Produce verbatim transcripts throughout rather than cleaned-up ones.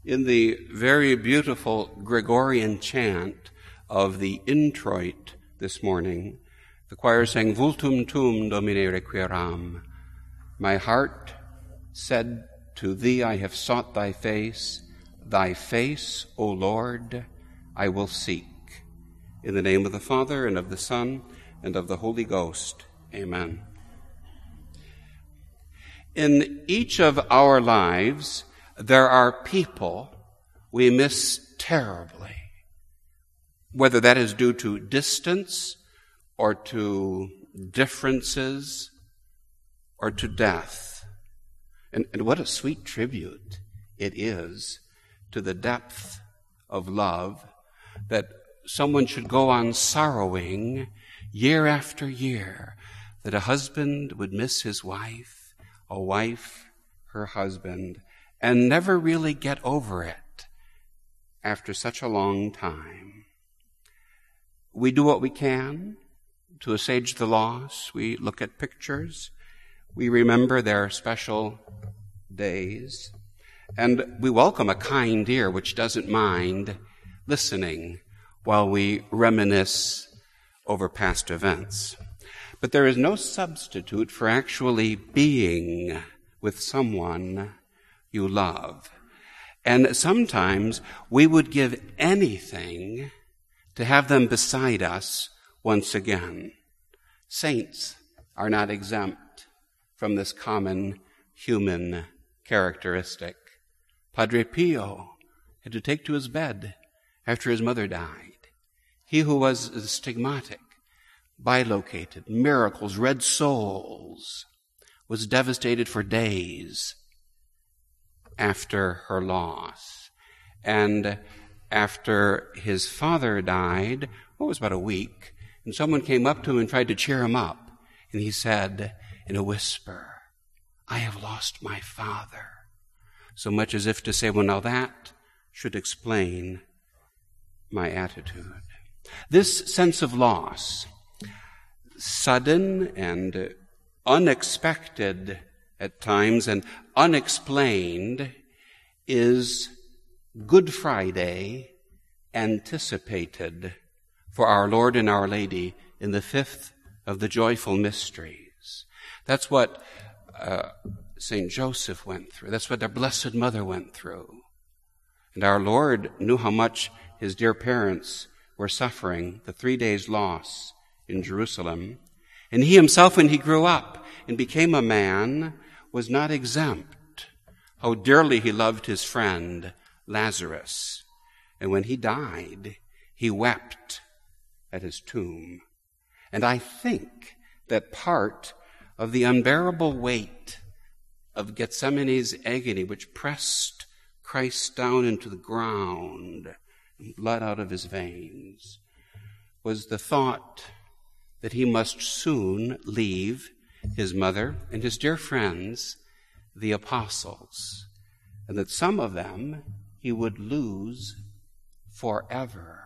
In the very beautiful Gregorian chant of the introit this morning, the choir sang, Vultum tum, Domine requiram. My heart said to thee, I have sought thy face. Thy face, O Lord, I will seek. In the name of the Father, and of the Son, and of the Holy Ghost. Amen. In each of our lives, there are people we miss terribly, whether that is due to distance or to differences or to death. And, and what a sweet tribute it is to the depth of love that someone should go on sorrowing year after year, that a husband would miss his wife, a wife her husband, and never really get over it after such a long time. We do what we can to assuage the loss. We look at pictures. We remember their special days. And we welcome a kind ear which doesn't mind listening while we reminisce over past events. But there is no substitute for actually being with someone you love. And sometimes we would give anything to have them beside us once again. Saints are not exempt from this common human characteristic. Padre Pio had to take to his bed after his mother died. He who was stigmatic, bilocated, miracles, red souls, was devastated for days after her loss. And after his father died, well, it was about a week, and someone came up to him and tried to cheer him up. And he said in a whisper, I have lost my father. So much as if to say, well, now that should explain my attitude. This sense of loss, sudden and unexpected at times and unexplained, is Good Friday anticipated for our Lord and Our Lady in the fifth of the joyful mysteries. That's what uh, Saint Joseph went through. That's what their Blessed Mother went through. And our Lord knew how much his dear parents were suffering, the three days' loss in Jerusalem. And he himself, when he grew up and became a man, was not exempt. How dearly he loved his friend Lazarus. And when he died, he wept at his tomb. And I think that part of the unbearable weight of Gethsemane's agony, which pressed Christ down into the ground, and blood out of his veins, was the thought that he must soon leave his mother and his dear friends, the apostles, and that some of them he would lose forever.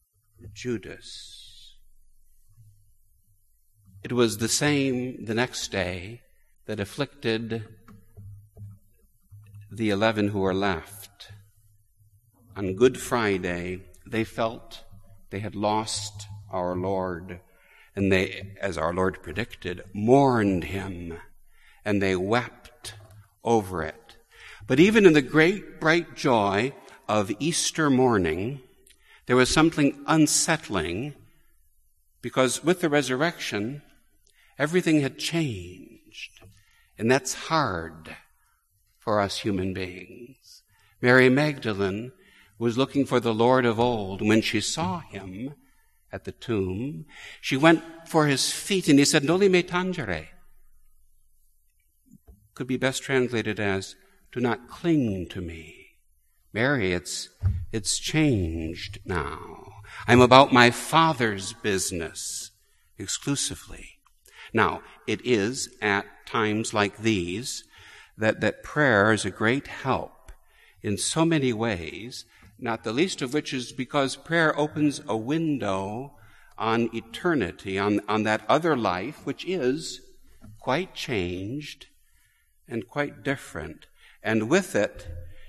Judas. It was the same the next day that afflicted the eleven who were left. On Good Friday, they felt they had lost our Lord, and they, as our Lord predicted, mourned him, and they wept over it. But even in the great bright joy of Easter morning, there was something unsettling, because with the resurrection, everything had changed. And that's hard for us human beings. Mary Magdalene was looking for the Lord of old. When she saw him at the tomb, she went for his feet, and he said, Noli me tangere. Could be best translated as, do not cling to me. Mary, it's, it's changed now. I'm about my Father's business exclusively. Now, it is at times like these that, that prayer is a great help in so many ways, not the least of which is because prayer opens a window on eternity, on, on that other life, which is quite changed and quite different. And with it,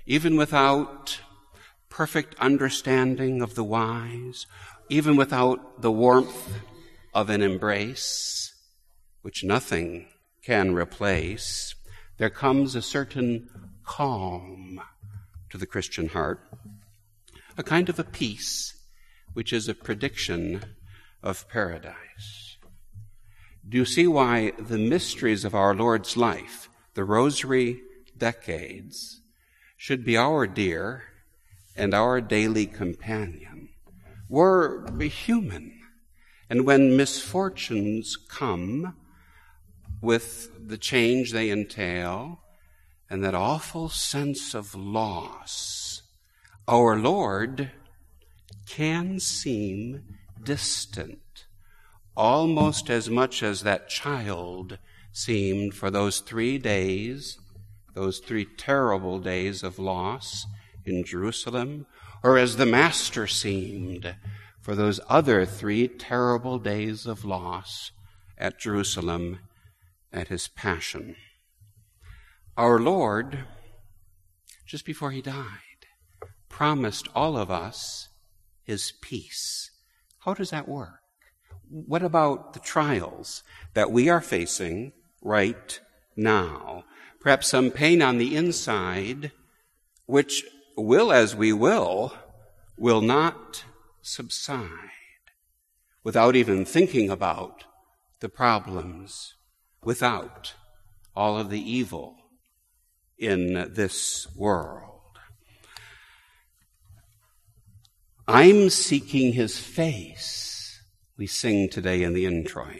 even without perfect understanding of the wise, even without the warmth of an embrace, which nothing can replace, there comes a certain calm to the Christian heart, a kind of a peace which is a prediction of paradise. Do you see why the mysteries of our Lord's life, the rosary decades, should be our dear and our daily companion? We're human, and when misfortunes come with the change they entail and that awful sense of loss, our Lord can seem distant, almost as much as that child seemed for those three days, those three terrible days of loss in Jerusalem, or as the Master seemed for those other three terrible days of loss at Jerusalem at his passion. Our Lord, just before he died, promised all of us his peace. How does that work? What about the trials that we are facing right now? Perhaps some pain on the inside, which will, as we will, will not subside without even thinking about the problems, without all of the evil in this world. I'm seeking his face, we sing today in the introit.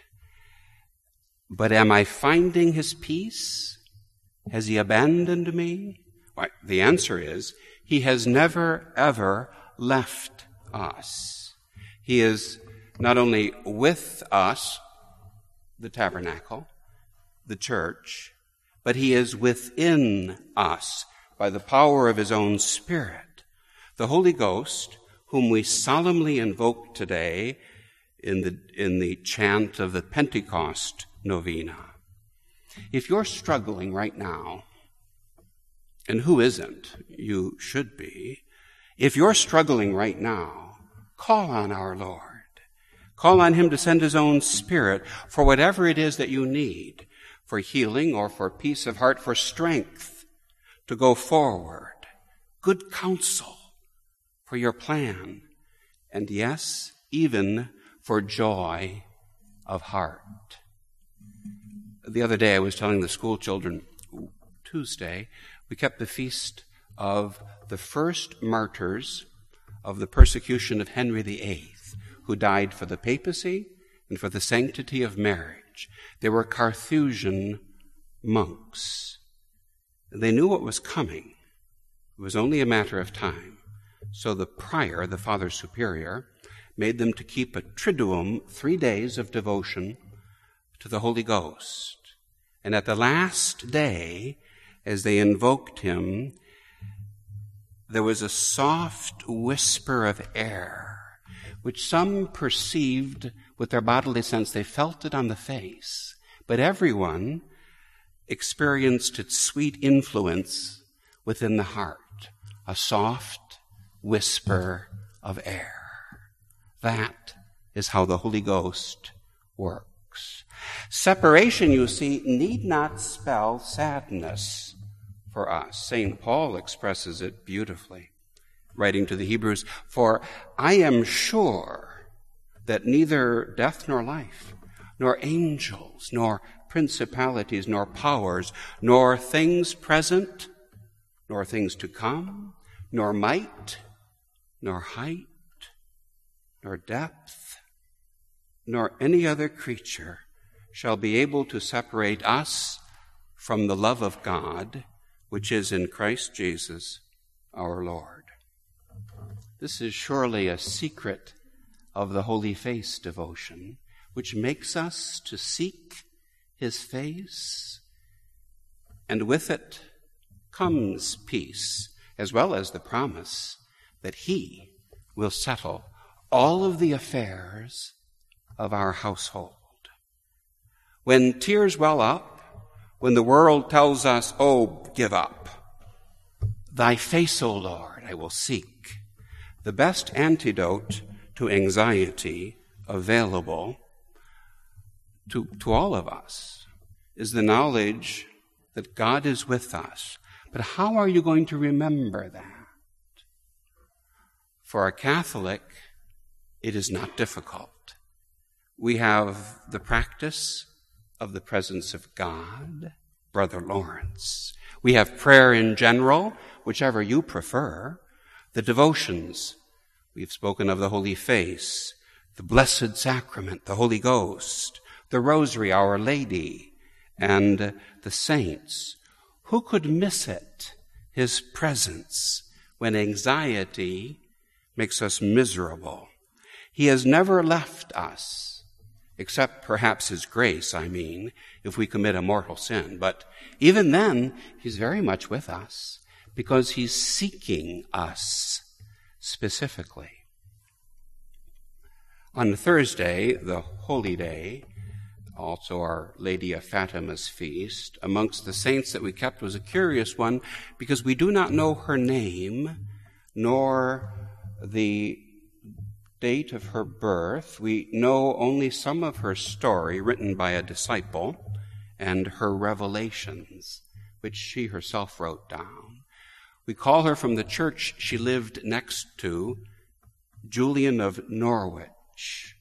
But am I finding his peace? Has he abandoned me? Why, the answer is, he has never, ever left us. He is not only with us, the tabernacle, the church, but he is within us by the power of his own Spirit. The Holy Ghost, whom we solemnly invoke today in the, in the chant of the Pentecost novena. If you're struggling right now, and who isn't? You should be. If you're struggling right now, call on our Lord. Call on him to send his own Spirit for whatever it is that you need, for healing or for peace of heart, for strength to go forward, good counsel for your plan, and yes, even for joy of heart. The other day I was telling the school children, Tuesday, we kept the feast of the first martyrs of the persecution of Henry the Eighth, who died for the papacy and for the sanctity of marriage. They were Carthusian monks. They knew what was coming. It was only a matter of time. So the prior, the Father Superior, made them to keep a triduum, three days of devotion to the Holy Ghost. And at the last day, as they invoked him, there was a soft whisper of air, which some perceived with their bodily sense. They felt it on the face, but everyone experienced its sweet influence within the heart, a soft whisper of air. That is how the Holy Ghost works. Separation, you see, need not spell sadness for us. Saint Paul expresses it beautifully, writing to the Hebrews, "For I am sure that neither death nor life, nor angels, nor principalities, nor powers, nor things present, nor things to come, nor might, nor height, nor depth, nor any other creature shall be able to separate us from the love of God, which is in Christ Jesus our Lord." This is surely a secret of the Holy Face devotion, which makes us to seek his face, and with it comes peace, as well as the promise that he will settle all of the affairs of our household. When tears well up, when the world tells us, oh, give up, Thy face, O Lord, I will seek. The best antidote to anxiety available to, to all of us is the knowledge that God is with us. But how are you going to remember that? For a Catholic, it is not difficult. We have the practice of the presence of God, Brother Lawrence. We have prayer in general, whichever you prefer. The devotions, we've spoken of the Holy Face, the Blessed Sacrament, the Holy Ghost, the Rosary, Our Lady, and the saints. Who could miss it, His presence, when anxiety makes us miserable? He has never left us, except perhaps His grace, I mean, if we commit a mortal sin. But even then, He's very much with us, because He's seeking us specifically. On Thursday, the Holy Day, also Our Lady of Fatima's feast, amongst the saints that we kept was a curious one, because we do not know her name, nor the date of her birth. We know only some of her story written by a disciple and her revelations, which she herself wrote down. We call her from the church she lived next to, Julian of Norwich.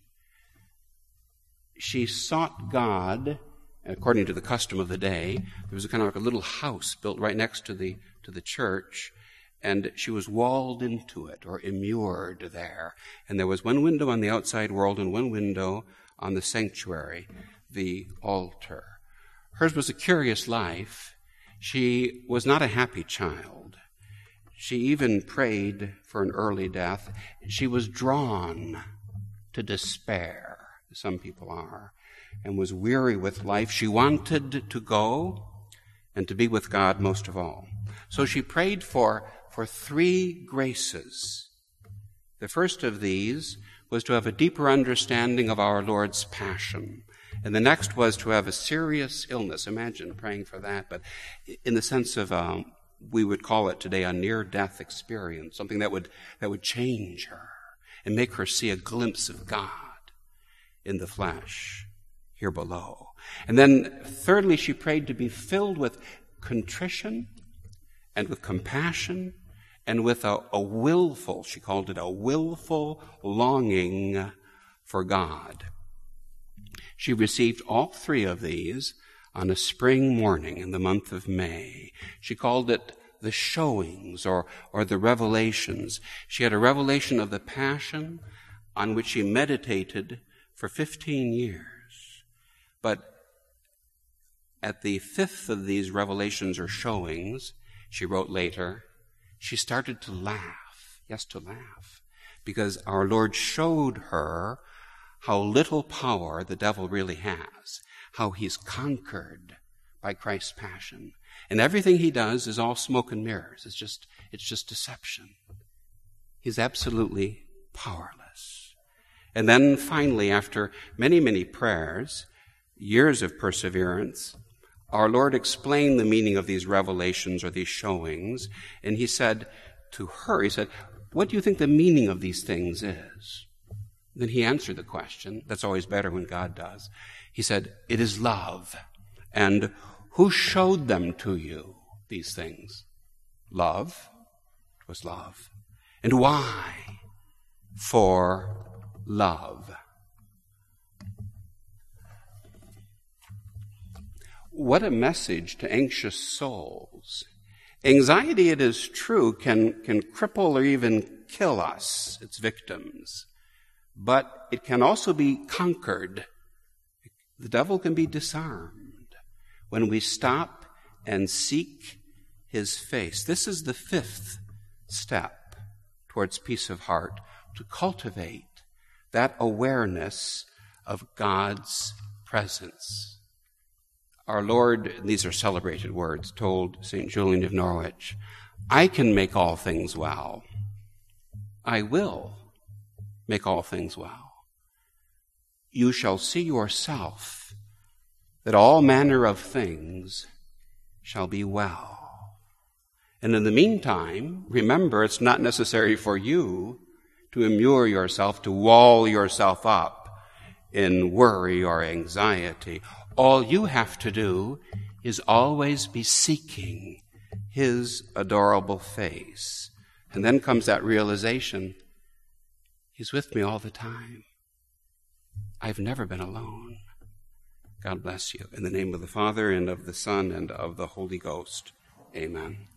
She sought God, according to the custom of the day. There was a kind of like a little house built right next to the to the church, and she was walled into it or immured there. And there was one window on the outside world and one window on the sanctuary, the altar. Hers was a curious life. She was not a happy child. She even prayed for an early death. She was drawn to despair, as some people are, and was weary with life. She wanted to go and to be with God most of all. So she prayed for, for three graces. The first of these was to have a deeper understanding of our Lord's passion. And the next was to have a serious illness. Imagine praying for that, but in the sense of, um, we would call it today a near-death experience, something that would, that would change her and make her see a glimpse of God in the flesh here below. And then thirdly, she prayed to be filled with contrition and with compassion and with a, a willful, she called it a willful longing for God. She received all three of these on a spring morning in the month of May. She called it the showings or, or the revelations. She had a revelation of the passion on which she meditated for fifteen years. But at the fifth of these revelations or showings, she wrote later, she started to laugh. Yes, to laugh. Because our Lord showed her how little power the devil really has, how he's conquered by Christ's passion. And everything he does is all smoke and mirrors. It's just, it's just deception. He's absolutely powerless. And then finally, after many, many prayers, years of perseverance, our Lord explained the meaning of these revelations or these showings. And he said to her, he said, what do you think the meaning of these things is? Then he answered the question. That's always better when God does. He said, it is love. And who showed them to you, these things? Love. It was love. And why? For love. What a message to anxious souls. Anxiety, it is true, can, can cripple or even kill us, its victims. But it can also be conquered. The devil can be disarmed when we stop and seek his face. This is the fifth step towards peace of heart, to cultivate that awareness of God's presence. Our Lord, these are celebrated words, told Saint Julian of Norwich, I can make all things well. I will make all things well. You shall see yourself that all manner of things shall be well. And in the meantime, remember, it's not necessary for you to immure yourself, to wall yourself up in worry or anxiety. All you have to do is always be seeking his adorable face. And then comes that realization, he's with me all the time. I've never been alone. God bless you. In the name of the Father, and of the Son, and of the Holy Ghost. Amen.